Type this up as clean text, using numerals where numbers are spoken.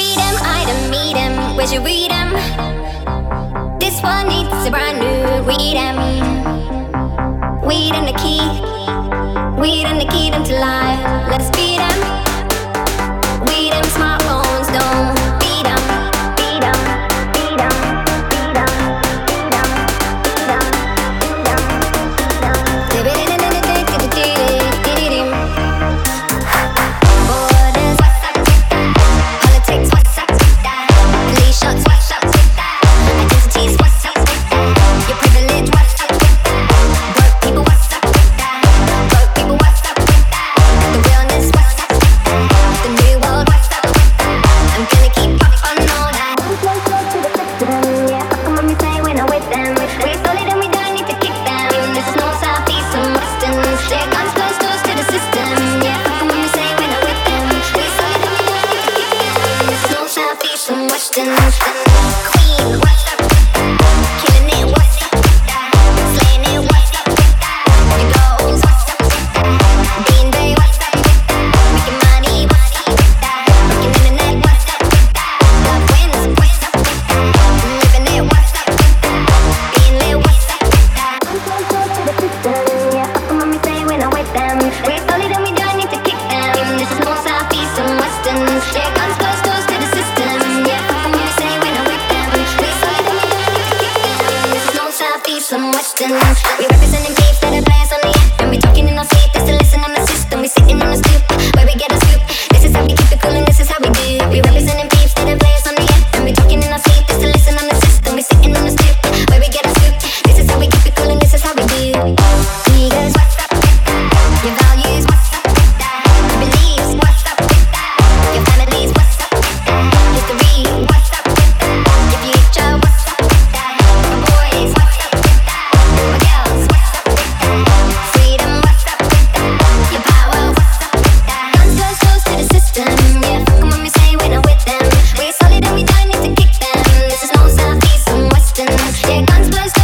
Freedom, item, meet 'em. Where'd you read 'em? This one needs a brand new read 'em. Weed and the key, weed and the key to life. Let's beat 'em. Weed 'em, smartphones don't beat 'em. Beat 'em, beat 'em, beat 'em, beat 'em, beat 'em, beat 'em. Borders, what's up with that? Politics, what's up with that? Police shots, what's up with that? Identities, what's up with that? Your privilege, what's up with that? Broke people, what's up with that? Broke people, what's up with that? The realness, what's up with that? The new world, what's up with that? I'm gonna keep up on all that. I'm close to the system, yeah. How come when we say we're not with them? We're solid and we don't need to kick them. This is north, south, east and western. Yeah, guns close doors to the system, yeah. How come when we say we're not with them? We're solid and we don't need to kick them. This is north, south, east and western. Queen, what's up with that? Killing it, what's up with that? Slaying it, what's up with that? Your goals, what's up with that? Being Bay, what's up with that? Making money, what's up with that? Working internet, what's up with that? Love wins, what's up with that? Living it, what's up with that? Being lit, what's up with that? I'm close to the system, yeah. How come when we say we're not with them? We're solid and we don't need to kick them. This is north, south, east and western. Yeah, guns close doors to the system, yeah. How come when we say we're not with them? We're solid and we don't need to kick them. This is north, south, east and western. We representing peeps that are players on the app, and we talking in our sleep just to listen on the system. We sitting on the stoop where we get a scoop. This is how we keep it cool and this is how we do. We representing peeps that are players on the app, and we talking in our sleep just to listen on the system. We sitting on the stoop where we get a scoop. This is how we keep it cool and this is how we do. Niggas, what's up with that? Your values, what's up with that? Your beliefs, what's up with that? Your families, what's up with that? History, what's up with that? Your future, what's up with that? My boys, what's up with that? My girls, what's up with that? Freedom, what's up with that? Your power, what's up with that? Guns close to the system, yeah. How come when we say we're not with them? We're solid and we don't need to kick them. This is north, south, east and western. Yeah, guns close